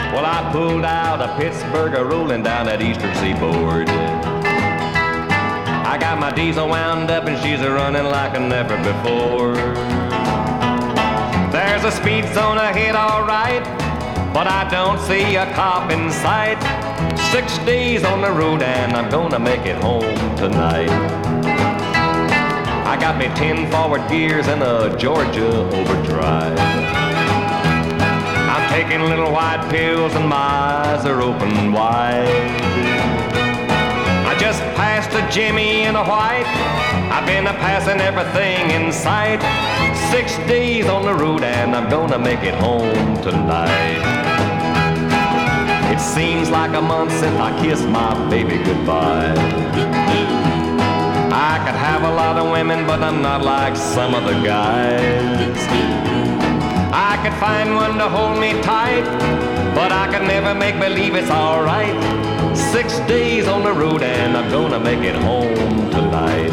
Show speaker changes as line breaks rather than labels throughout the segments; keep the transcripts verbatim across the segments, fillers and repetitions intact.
Well, I pulled out of Pittsburgh, a rolling down that eastern seaboard. I got my diesel wound up and she's a running like never before. There's a speed zone ahead, all right, but I don't see a cop in sight. Six days on the road and I'm gonna make it home tonight. I got me ten forward gears and a Georgia overdrive. I'm taking little white pills and my eyes are open wide. I just passed a Jimmy in a white. I've been a passing everything in sight. Six days on the road and I'm gonna make it home tonight. It seems like a month since I kissed my baby goodbye. I could have a lot of women, but I'm not like some other guys. I could find one to hold me tight, but I could never make believe it's alright. Six days on the road and I'm gonna make it home tonight.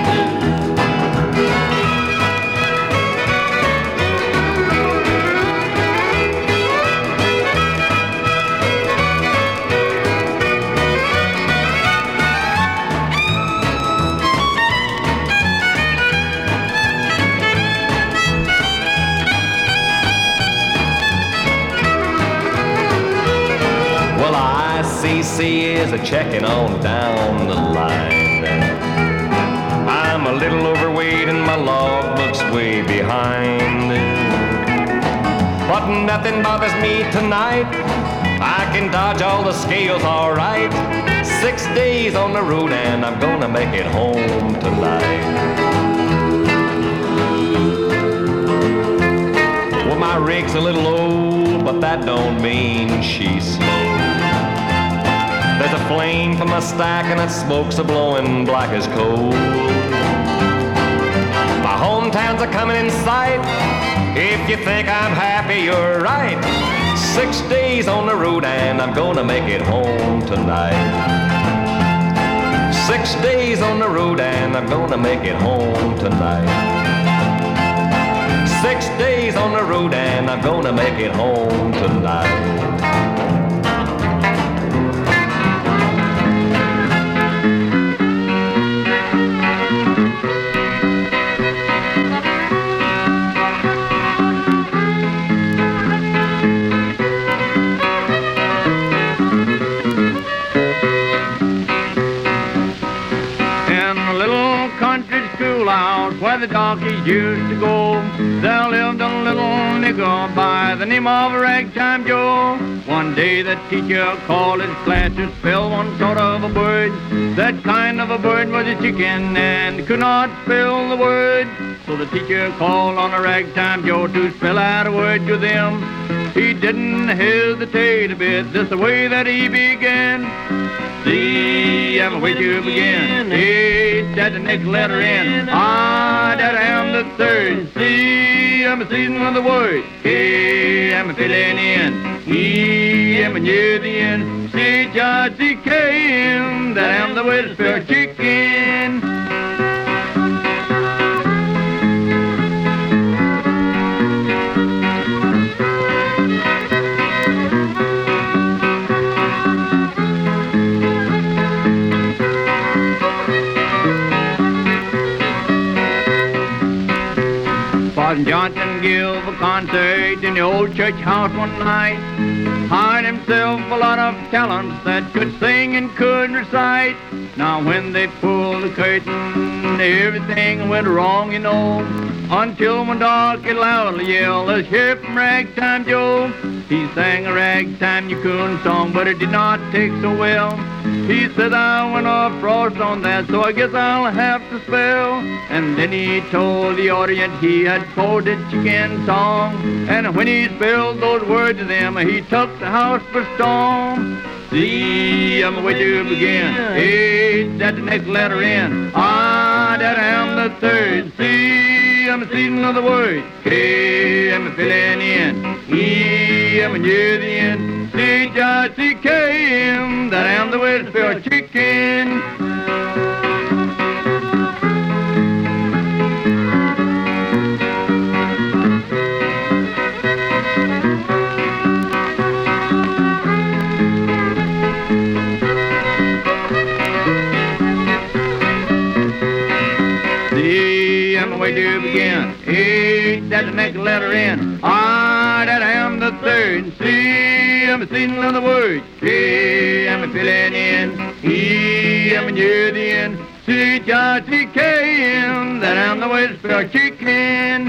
C C is a checking on down the line. I'm a little overweight and my logbook's way behind. But nothing bothers me tonight. I can dodge all the scales all right. Six days on the road and I'm gonna make it home tonight. Well, my rig's a little old, but that don't mean she's slow. There's a flame from a stack and that smoke's a-blowing black as coal. My hometowns are coming in sight. If you think I'm happy, you're right. Six days on the road and I'm gonna make it home tonight. Six days on the road and I'm gonna make it home tonight. Six days on the road and I'm gonna make it home tonight. Where the donkeys used to go, there lived a little nigger by the name of Ragtime Joe. One day the teacher called his class to spell one sort of a bird. That kind of a bird was a chicken and could not spell the word. So the teacher called on a Ragtime Joe to spell out a word to them. He didn't hesitate a bit, this the way that he began. C, I'm way to begin. H, that's the next letter in. I, that I am the third. C, I'm a season of the word. K, I'm a filling in. E, I'm a near the end. C, H, I, C, K, M, that I am the way to spell chicken. Johnson gave a concert in the old church house one night. Hired himself a lot of talents that could sing and could recite. Now when they pulled the curtain, everything went wrong, you know. Until one darky loudly yelled, "Let's hear from Ragtime Joe." He sang a ragtime coon song, but it did not take so well. He said, "I went off frost on that, so I guess I'll have to spell." And then he told the audience he had quoted chicken song. And when he spelled those words to them, he took the house for storm. C, I'm way to begin. H, that's the next letter in. I, that I am the third. C, I'm a season of the word. K, I'm a filling in. E, I'm a near the end. C, H, I, C, K, M, that I am the way to spell chicken. next letter in. I that am the third. C, I'm a season of the word. K, I'm a filling in. E, I'm a near the end. C, J, C, K, N, that am the way to spell chicken.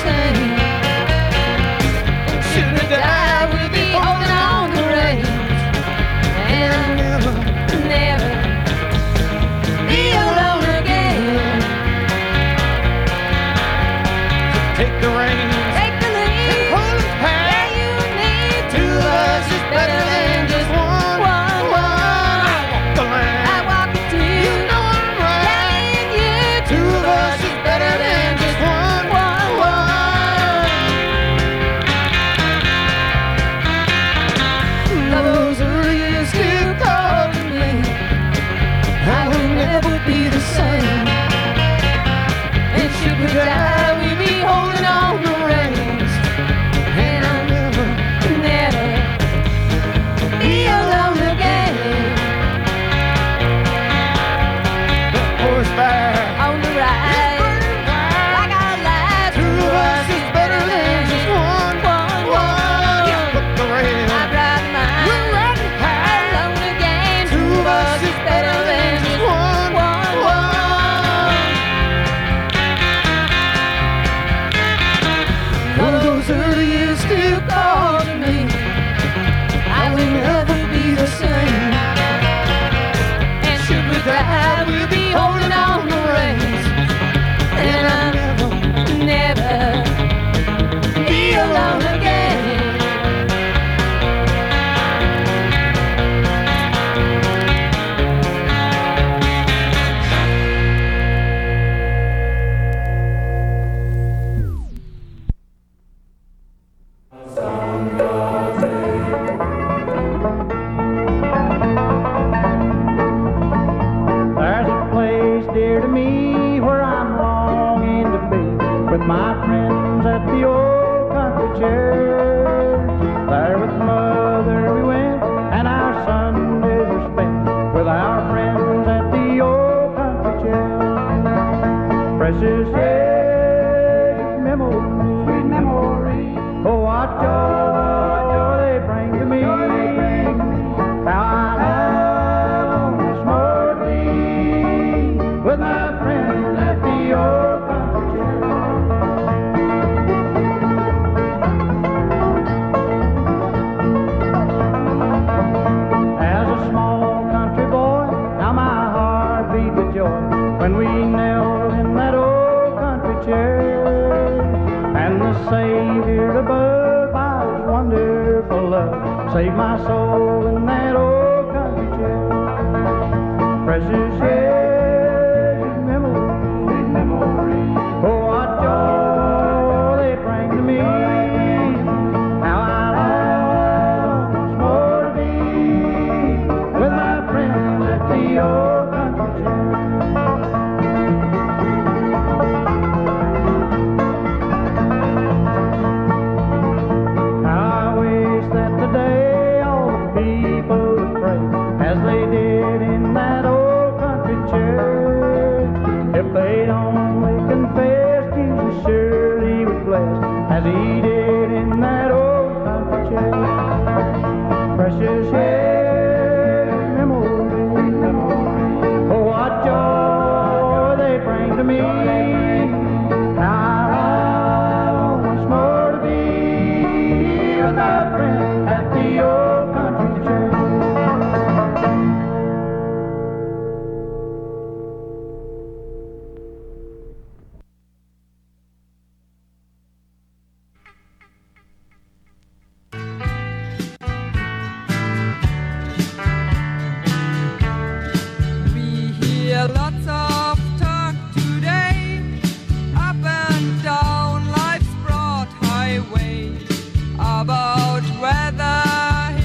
Should have died with me holding on the reins. Save my soul in that old country church. Precious years, memories, sweet memories. Oh, what joy they bring to me. How I long once more to be with my friends at the old country church. How I wish that today all the people would pray as they did in that old country church. If they'd only confess, Jesus surely would bless as he did in that old country church. Precious years, memories, memories. Oh, what joy they bring to me. How I long once more to be with my friend at the old country church.
We hear lots of talk today, up and down life's broad highway, about whether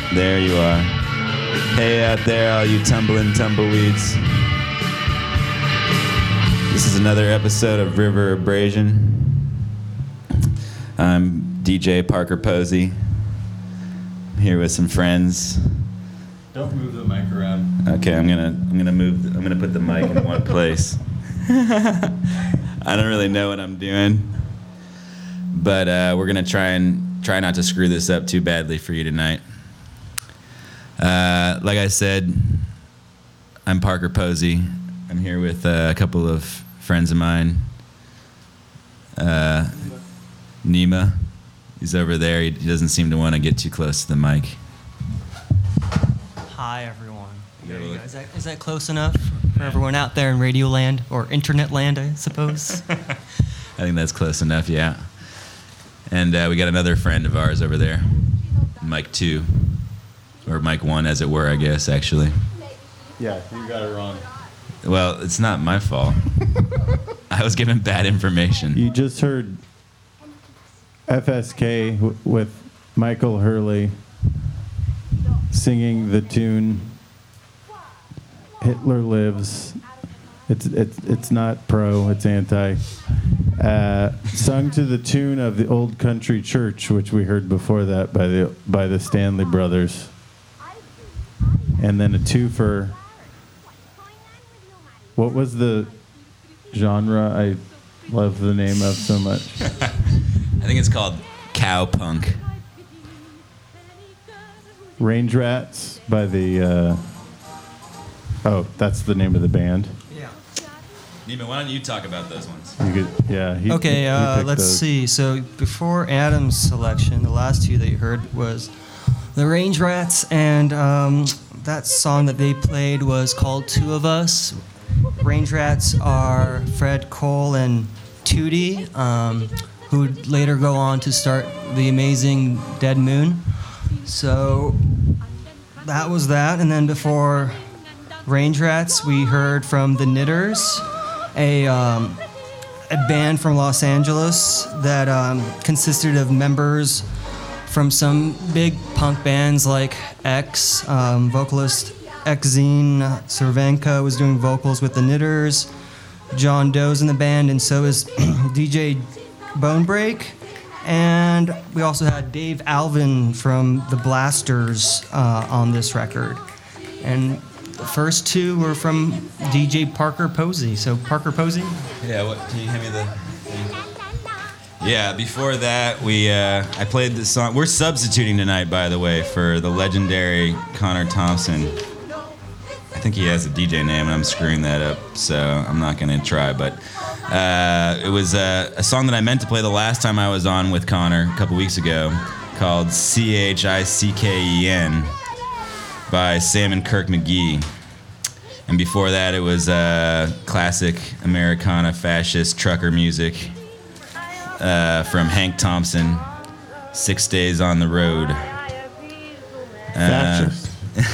There you are. Hey out there, all you tumbling tumbleweeds. This is another episode of River Abrasion. I'm D J Parker Posey. I'm here with some friends.
Don't move the mic around.
Okay, I'm gonna I'm gonna move. I'm gonna put the mic in one place. I don't really know what I'm doing, but uh, we're gonna try and try not to screw this up too badly for you tonight. Uh, like I said, I'm Parker Posey. I'm here with uh, a couple of friends of mine. Uh, Nima, he's over there. He, he doesn't seem to want to get too close to the mic.
Hi, everyone. There you go. Is that, is that close enough for everyone out there in radio land, or internet land, I suppose?
I think that's close enough, yeah. And uh, we got another friend of ours over there, Mike two, or Mike one, as it were, I guess, actually.
Yeah, you got it wrong.
Well, it's not my fault. I was given bad information.
You just heard F S K w- with Michael Hurley singing the tune "Hitler Lives." It's it's it's not pro. It's anti. Uh, sung to the tune of the Old Country Church, which we heard before that by the by the Stanley Brothers, and then a twofer. What was the genre I love the name of so much?
I think it's called Cowpunk.
Range Rats by the. Uh, oh, that's the name of the band.
Yeah.
Nima, why don't you talk about those ones?
You could, yeah. He,
Okay,
he
uh,
picked
let's
those.
see. So before Adam's selection, the last two that you heard was the Range Rats, and um, that song that they played was called Two of Us. Range Rats are Fred Cole and Tootie, um, who would later go on to start the amazing Dead Moon. So that was that, and then before Range Rats, we heard from the Knitters, a um, a band from Los Angeles that um, consisted of members from some big punk bands like X, um, vocalist Exene Cervenka was doing vocals with the Knitters. John Doe's in the band, and so is D J Bonebreak. And we also had Dave Alvin from the Blasters uh, on this record. And the first two were from D J Parker Posey. So Parker Posey?
Yeah, what? Can you hand me the thing? Yeah, before that, we uh, I played this song. We're substituting tonight, by the way, for the legendary Connor Thompson. I think he has a D J name, and I'm screwing that up, so I'm not going to try. But uh, it was uh, a song that I meant to play the last time I was on with Connor a couple weeks ago, called C H I C K E N by Sam and Kirk McGee. And before that, it was uh, classic Americana fascist trucker music uh, from Hank Thompson, Six Days on the Road. Uh,
Fascist.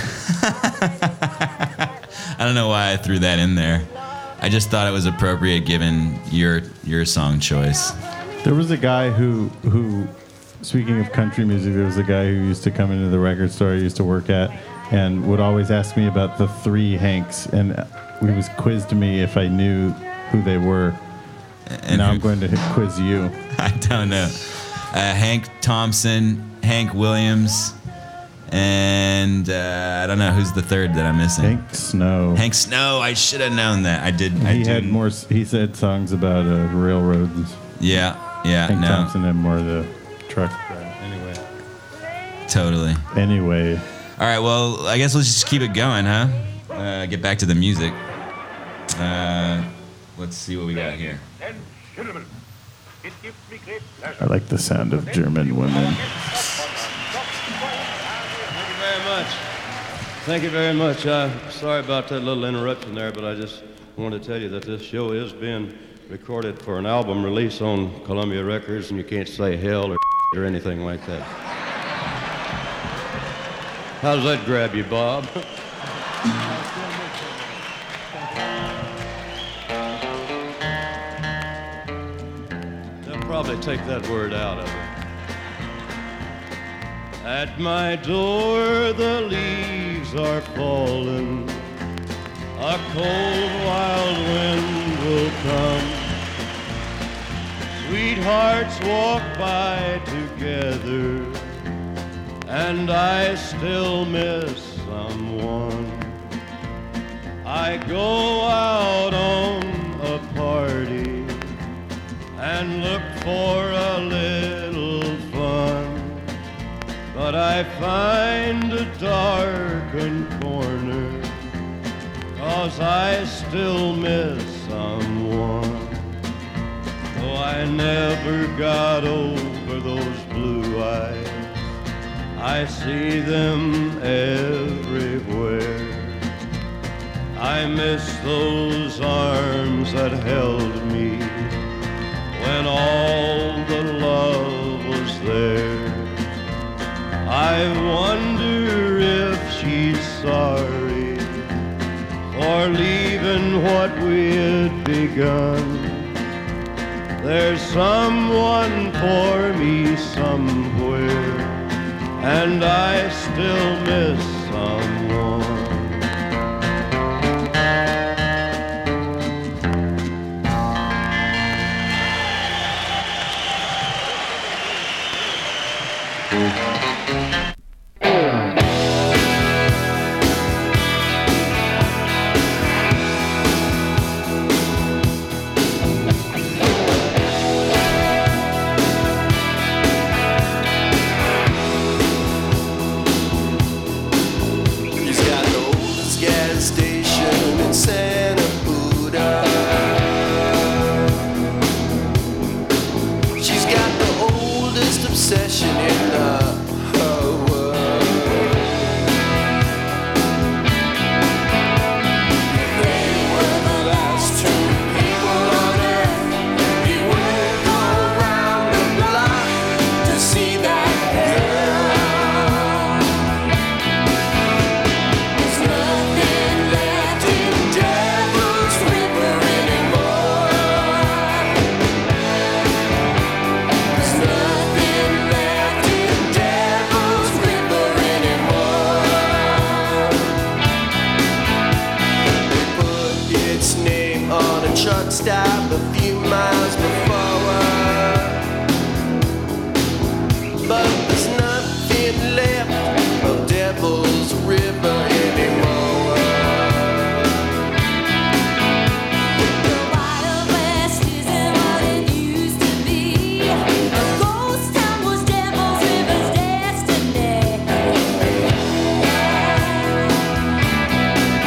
I don't know why I threw that in there. I just thought it was appropriate given your your song choice.
There was a guy who who, speaking of country music, there was a guy who used to come into the record store I used to work at and would always ask me about the three Hanks, and he was quizzed me if I knew who they were.
And
now
who-
I'm going to quiz you.
I don't know. Uh, Hank Thompson, Hank Williams, and uh, I don't know who's the third that I'm missing.
Hank Snow.
Hank Snow. I should have known that. I did. I
He had
didn't-
more. He said songs about uh, railroads.
Yeah, yeah,
Hank
no,
Thompson had more of the truck. Anyway.
totally.
Anyway.
All right, well, I guess let's just keep it going, huh? Uh, get back to the music. Uh, let's see what we got here.
I like the sound of German women.
Thank you very much. Thank you very much. Uh, sorry about that little interruption there, but I just wanted to tell you that this show is being recorded for an album release on Columbia Records, and you can't say hell or or anything like that. How does that grab you, Bob? They'll probably take that word out of it. At my door the leaves are falling. A cold wild wind will come. Sweethearts walk by together, and I still miss someone. I go out on a party and look for a little fun, but I find a darkened corner, 'cause I still miss someone. Though I never got over those blue eyes, I see them everywhere. I miss those arms that held me when all the love was there. I wonder if she's sorry for leaving what we had begun. There's someone for me somewhere, and I still miss someone.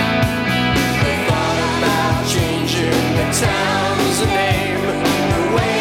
Town's name, the way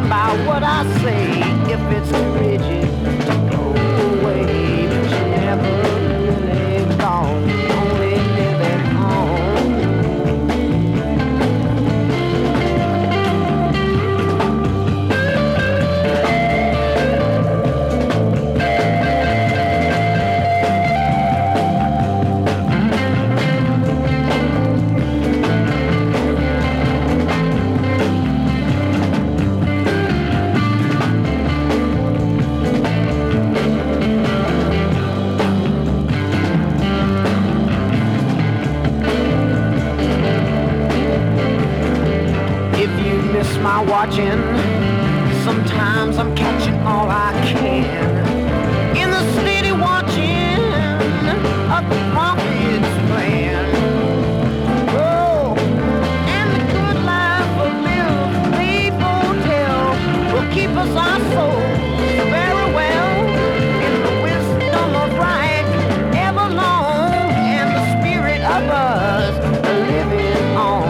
stand by what I say. If it's too rigid, go away. But you never really gone, only living on. My watching, sometimes I'm catching all I can in the city watching of the prophets plan. Oh, and the good life of live people tell will keep us our souls very well in the wisdom of right ever long, and the spirit of us living on.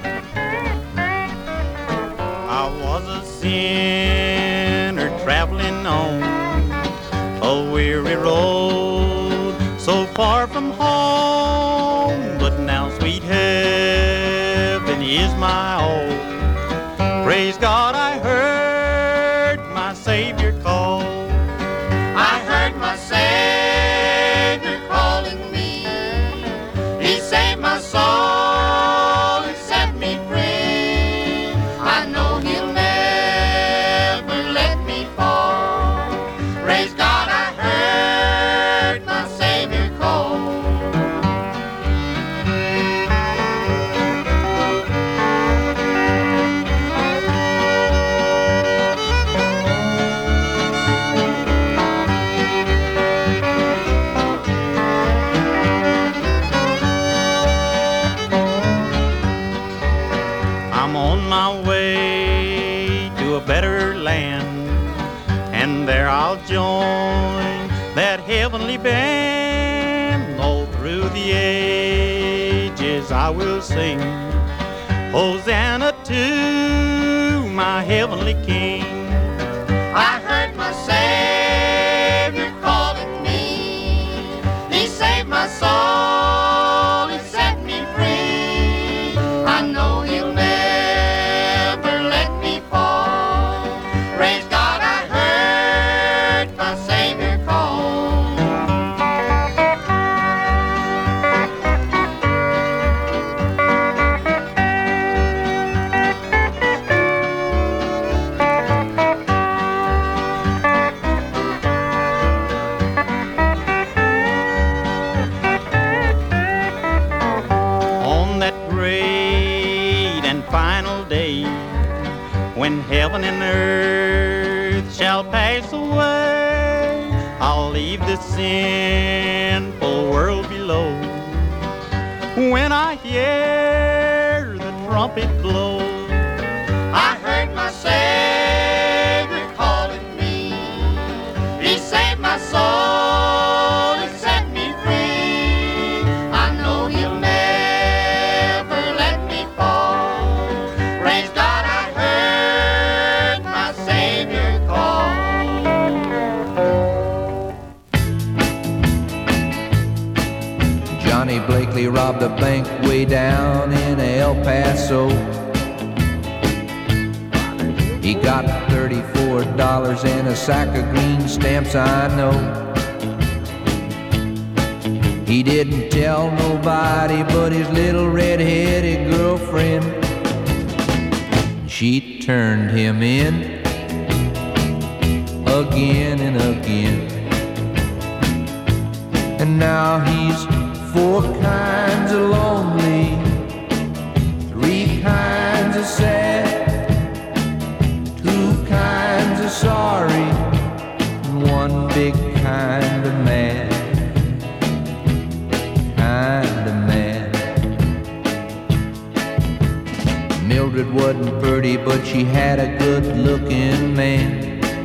sinner traveling
on a weary road, so far from home, but now sweet heaven is my all. Praise God, I heard my Savior call. I heard my Savior calling me. He saved my soul, He set me free. I know He'll never let me fall. Praise God, I heard my Savior call. I'm on my way to a better land, and there I'll join that heavenly band. All through the ages I will sing Hosanna to my heavenly King. I heard my Savior calling me. He saved my soul, He set me free. I know He'll never let me fall. Praise God, I heard my Savior call. On that great and final day, when heaven and earth shall pass away, I'll leave this sinful world below. When I hear the trumpet blow, I heard my Savior calling me. He saved my soul, He set me free. I know He'll never let me fall. Praise God, I heard my Savior call.
Johnny Blakely robbed a bank way down in El Paso. He got thirty-four dollars and a sack of green stamps, I know. He didn't tell nobody but his little red-headed girlfriend. She turned him in again and again. And now he's four kinds of lonely, three kinds of sad, two kinds of sorry, and one big kind of mad, kind of mad. Mildred wasn't pretty, but she had a good-looking man.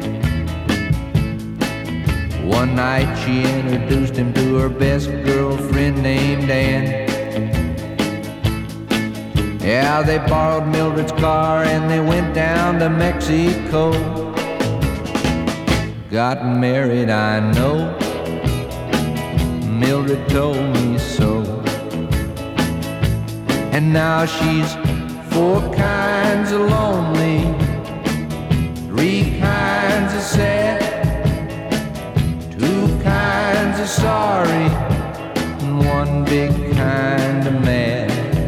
One night she introduced him to her best girlfriend named Ann. Yeah, they borrowed Mildred's car and they went down to Mexico. Got married, I know, Mildred told me so. And now she's four kinds of lonely, three kinds of sad, two kinds of sorry, and one big kind of mad,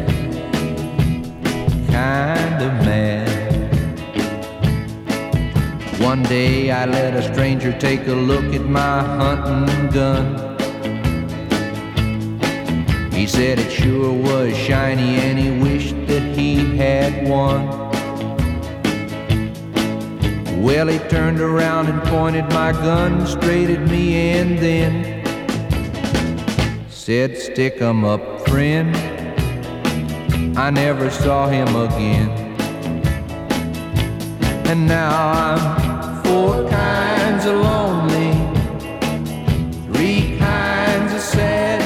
kind of mad. One day I let a stranger take a look at my hunting gun. He said it sure was shiny and he wished that he had one. Well, he turned around and pointed my gun straight at me and then said, "Stick 'em up, friend." I never saw him again. And now I'm four kinds of lonely, three kinds of sad,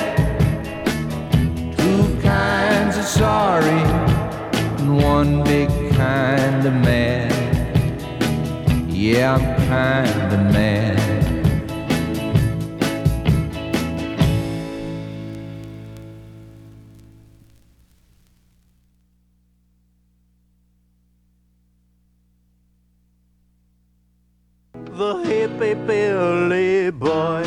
two kinds of sorry, and one big kind of mad. Yeah, I'm kind kind of man.
The hippie Billy boy.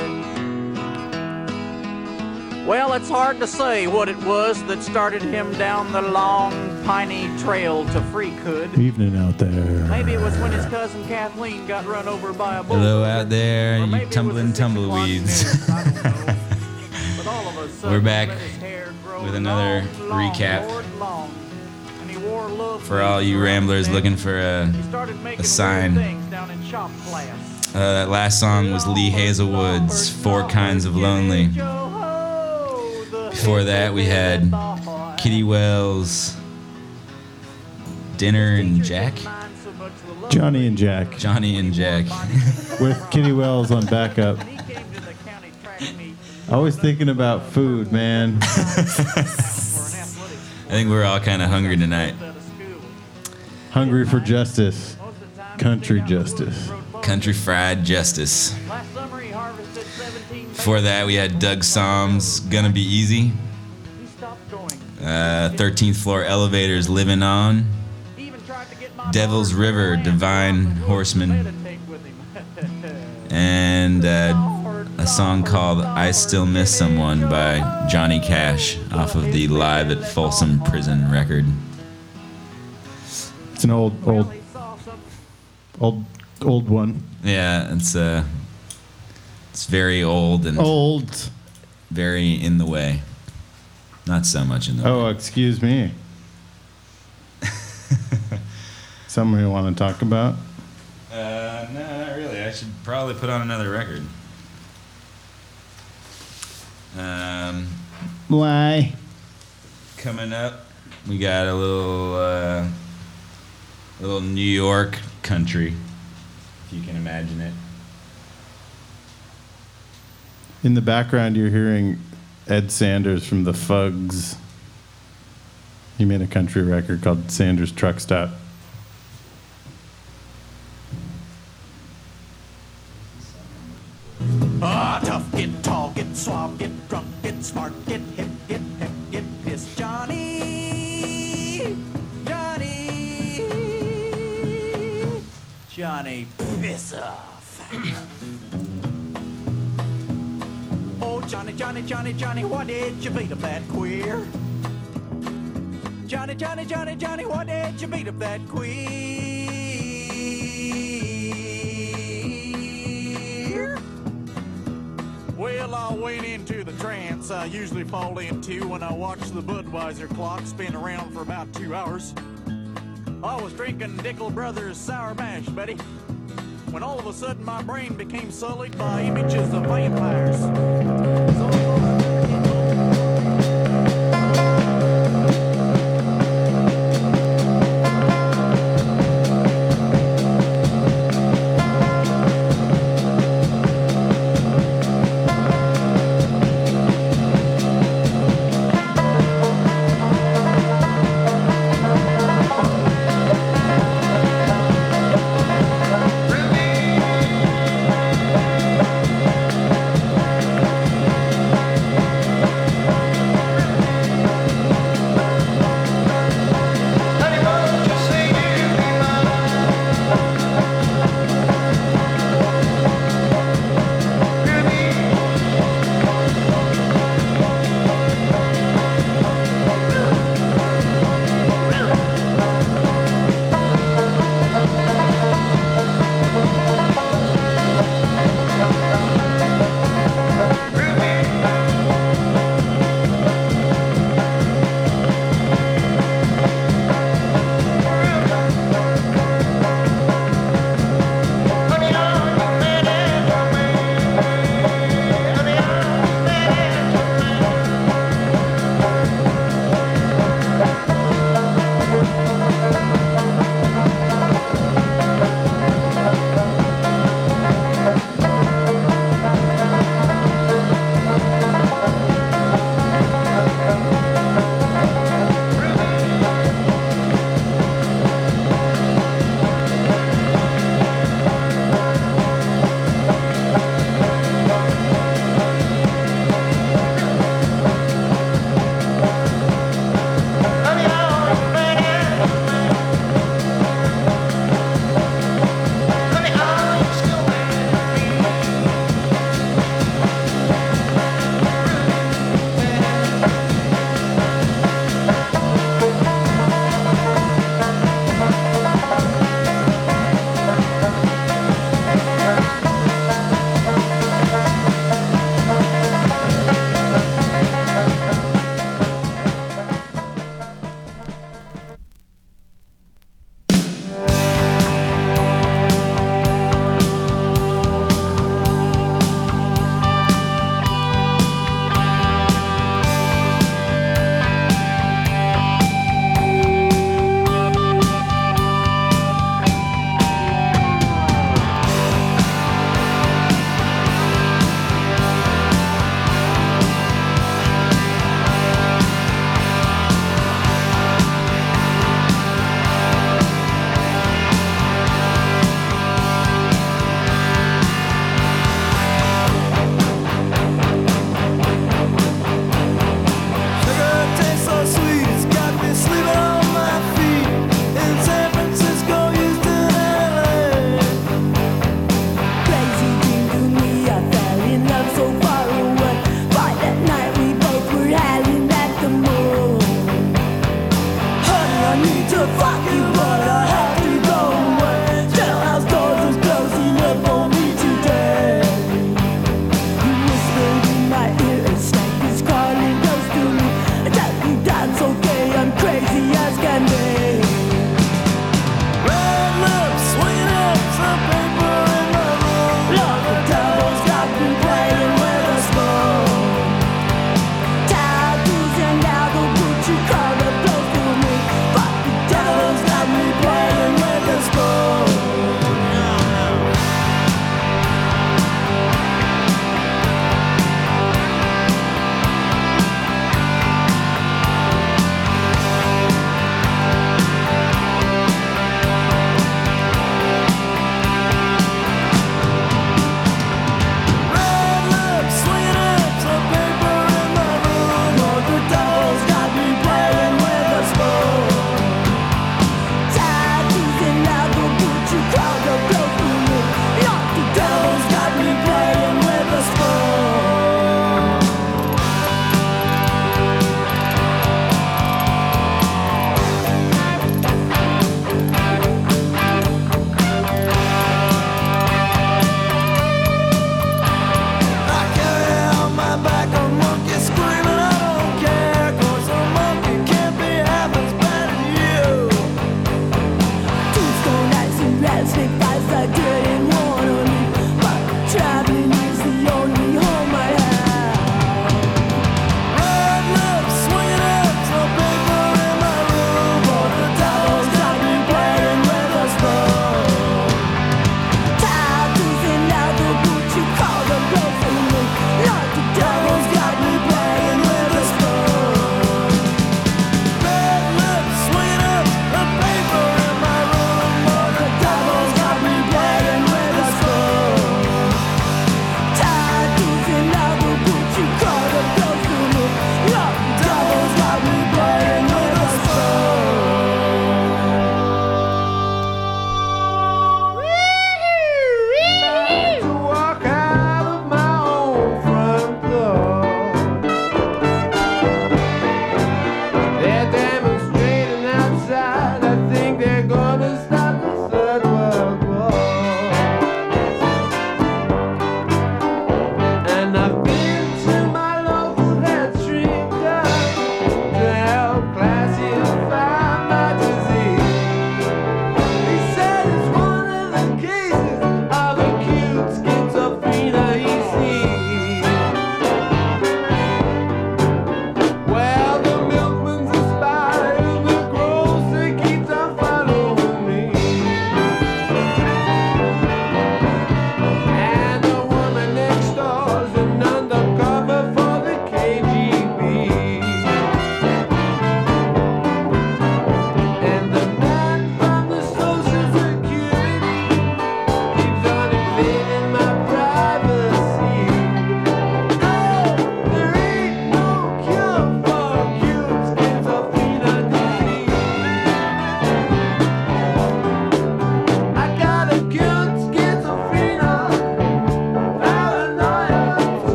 Well, it's hard to say what it was that started him down the long, piney trail to Freecood.
Evening out there.
Maybe it was when his cousin Kathleen got run over by a bull.
Hello out there,
Or
you
maybe it was
tumbling
the six o'clock
tumbleweeds.
news, I don't know. But all of a sudden,
We're back
let his hair grow
with another
long, long,
recap.
Lord long, and he wore love
For all you
rings around
ramblers
his neck.
looking for a,
He started making
a sign.
weird things down in shop class.
uh, that last song was Lee Hazelwood's Four Kinds of Lonely. Before that, we had Kitty Wells' Dinner and Jack.
Johnny and Jack.
Johnny and Jack.
With Kitty Wells on backup. Always thinking about food, man.
I think we're all kind of hungry tonight.
Hungry for justice. Country justice.
Country Fried Justice. Before that, we had Doug Som's Gonna Be Easy. Uh, thirteenth Floor Elevators, Living On. Devil's River, Divine Horseman. And uh, a song called I Still Miss Someone by Johnny Cash off of the Live at Folsom Prison record.
It's an old, old, old, old one.
Yeah, it's uh, it's very old and
Old.
very in the way. Not so much in the way.
Oh, excuse me. Something you want to talk about?
Uh, no, not really. I should probably put on another record. Um,
Why?
coming up, we got a little, uh, little New York country, if you can imagine it.
In the background, you're hearing Ed Sanders from the Fugs. He made a country record called Sanders Truck Stop.
Ah, tough, get tall, get suave, get drunk, get smart, get hip, get hip, get pissed. Johnny, Johnny, Johnny, piss off. Oh, Johnny, Johnny, Johnny, Johnny, what did you beat up that queer? Johnny, Johnny, Johnny, Johnny, what did you beat up that queer? Well, I went into the trance I usually fall into when I watch the Budweiser clock spin around for about two hours. I was drinking Dickel Brothers Sour Mash, buddy, when all of a sudden my brain became sullied by images of vampires.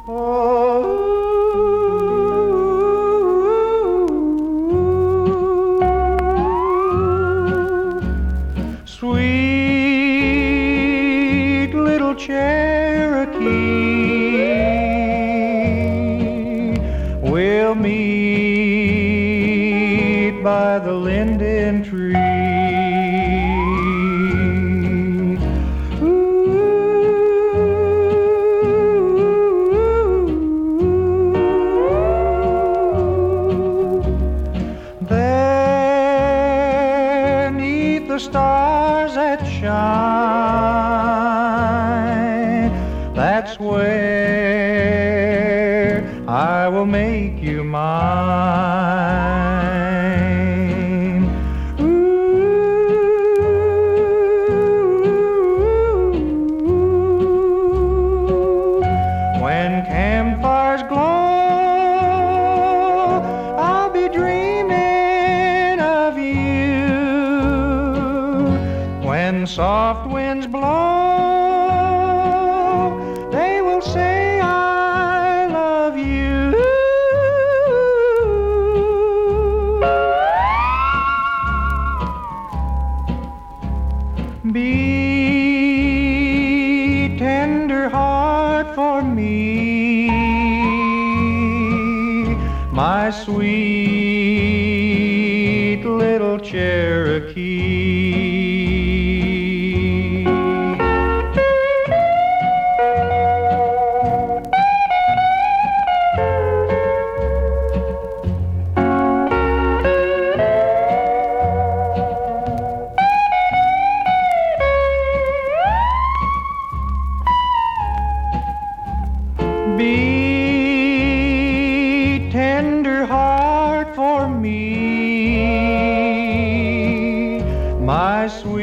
Sweet little Cherokee, we'll meet by the linden tree. There, 'neath the stars that shine, that's where I will make you mine. Ooh, when campfires glow, I'll be dreaming of you. When soft winds blow, they will say I love you. Be tender heart for me, my sweet little Cherokee. Be tender heart for me, my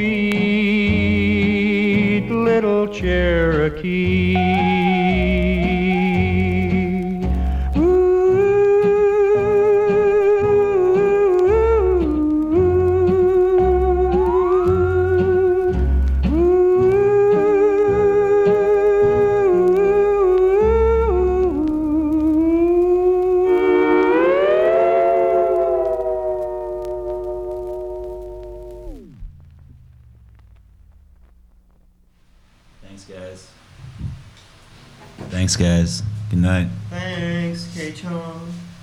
sweet little Cherokee.
Thanks, guys. Thanks, guys. Good night.
Thanks, K-Chong.